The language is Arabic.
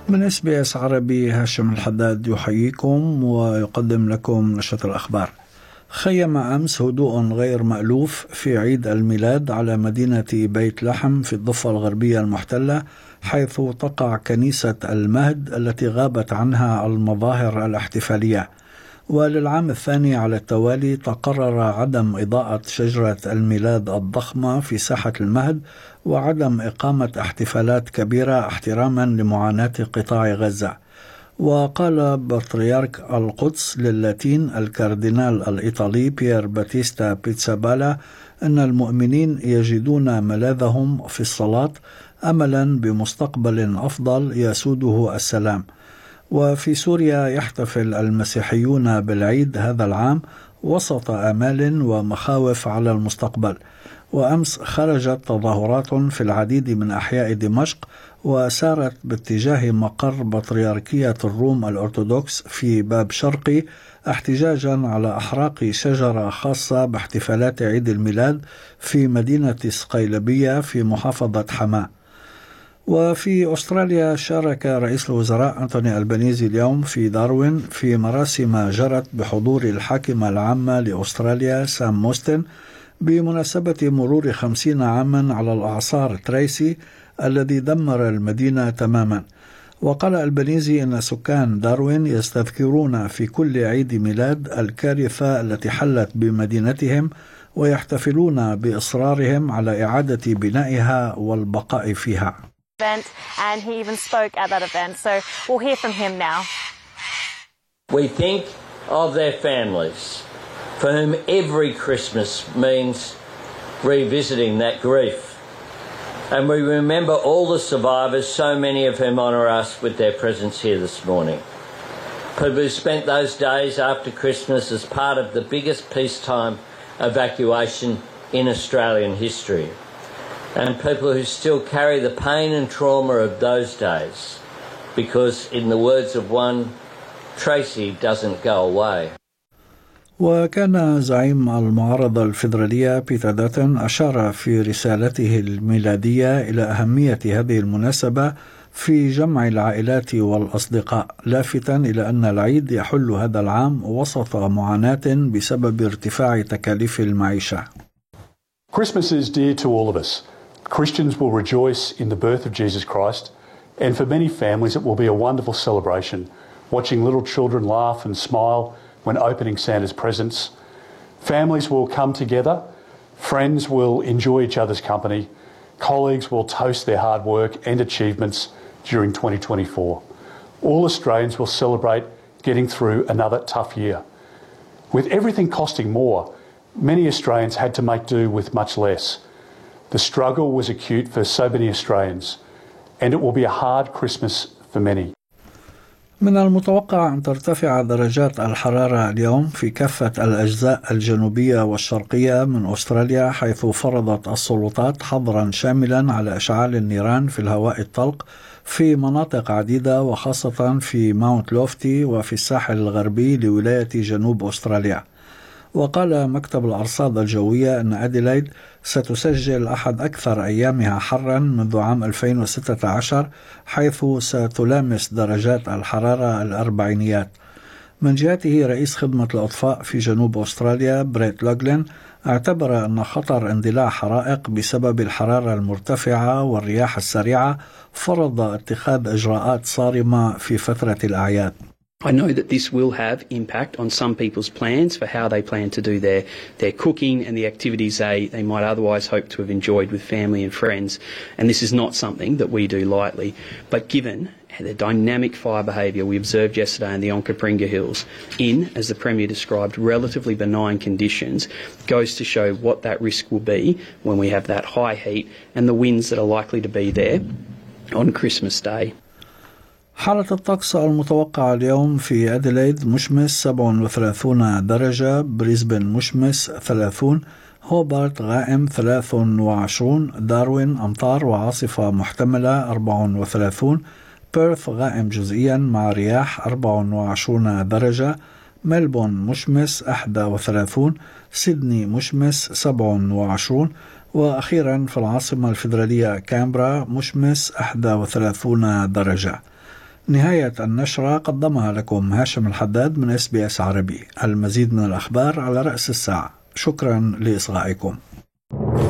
من SBS عربي هاشم الحداد يحييكم ويقدم لكم نشرة الأخبار. خيم أمس هدوء غير مألوف في عيد الميلاد على مدينة بيت لحم في الضفة الغربية المحتلة، حيث تقع كنيسة المهد التي غابت عنها المظاهر الاحتفالية. وللعام الثاني على التوالي تقرر عدم إضاءة شجرة الميلاد الضخمة في ساحة المهد وعدم إقامة احتفالات كبيرة احتراما لمعاناة قطاع غزة. وقال بطريرك القدس للاتين الكاردينال الإيطالي بيير باتيستا بيتسابالا أن المؤمنين يجدون ملاذهم في الصلاة أملا بمستقبل أفضل يسوده السلام. وفي سوريا يحتفل المسيحيون بالعيد هذا العام وسط آمال ومخاوف على المستقبل. وأمس خرجت تظاهرات في العديد من أحياء دمشق وسارت باتجاه مقر بطريركية الروم الأرثوذكس في باب شرقي احتجاجا على إحراق شجرة خاصة باحتفالات عيد الميلاد في مدينة صقيلبية في محافظة حماة. وفي أستراليا شارك رئيس الوزراء أنتوني ألبانيزي اليوم في داروين في مراسم جرت بحضور الحاكمة العامة لأستراليا سام موستن بمناسبة مرور 50 عاما على الإعصار تريسي الذي دمر المدينة تماما. وقال ألبانيزي أن سكان داروين يستذكرون في كل عيد ميلاد الكارثة التي حلت بمدينتهم ويحتفلون بإصرارهم على إعادة بنائها والبقاء فيها. And he even spoke at that event, so we'll hear from him now. We think of their families, for whom every Christmas means revisiting that grief. And we remember all the survivors, so many of whom honour us with their presence here this morning. People who spent those days after Christmas as part of the biggest peacetime evacuation in Australian history. And people who still carry the pain and trauma of those days, because in the words of one, Tracy doesn't go away. وكان زعيم المعارضة الفيدرالية بيتر داتن أشار في رسالته الميلادية إلى أهمية هذه المناسبة في جمع العائلات والأصدقاء، لافتاً إلى أن العيد يحل هذا العام وسط معاناة بسبب ارتفاع تكاليف المعيشة. Christmas is dear to all of us. Christians will rejoice in the birth of Jesus Christ, and for many families it will be a wonderful celebration, watching little children laugh and smile when opening Santa's presents. Families will come together, friends will enjoy each other's company, colleagues will toast their hard work and achievements during 2024. All Australians will celebrate getting through another tough year. With everything costing more, many Australians had to make do with much less. The struggle was acute for so many Australians, and it will be a hard Christmas for many. من المتوقع أن ترتفع درجات الحرارة اليوم في كافة الأجزاء الجنوبية والشرقية من أستراليا، حيث فرضت السلطات حظرا شاملا على إشعال النيران في الهواء الطلق في مناطق عديدة، وخاصة في ماونت لوفتي وفي الساحل الغربي لولاية جنوب أستراليا. وقال مكتب الأرصاد الجوية أن أديلايد ستسجل أحد أكثر أيامها حرا منذ عام 2016، حيث ستلامس درجات الحرارة الأربعينيات. من جهته رئيس خدمة الأطفاء في جنوب أستراليا بريت لوغلين اعتبر أن خطر اندلاع حرائق بسبب الحرارة المرتفعة والرياح السريعة فرض اتخاذ إجراءات صارمة في فترة الأعياد. I know that this will have impact on some people's plans for how they plan to do their cooking and the activities they might otherwise hope to have enjoyed with family and friends. And this is not something that we do lightly. But given the dynamic fire behaviour we observed yesterday in the Onkaparinga Hills, as the Premier described, relatively benign conditions, goes to show what that risk will be when we have that high heat and the winds that are likely to be there on Christmas Day. حالة الطقس المتوقعة اليوم في أديلايد مشمس 37 درجة، بريسبن مشمس 30، هوبارت غائم 23، داروين أمطار وعاصفة محتملة 34، بيرث غائم جزئيا مع رياح 24 درجة، ملبون مشمس 31، سيدني مشمس 27، وأخيرا في العاصمة الفيدرالية كامبرا مشمس 31 درجة. نهاية النشرة قدمها لكم هاشم الحداد من SBS عربي. المزيد من الأخبار على رأس الساعة. شكرا لإصغائكم.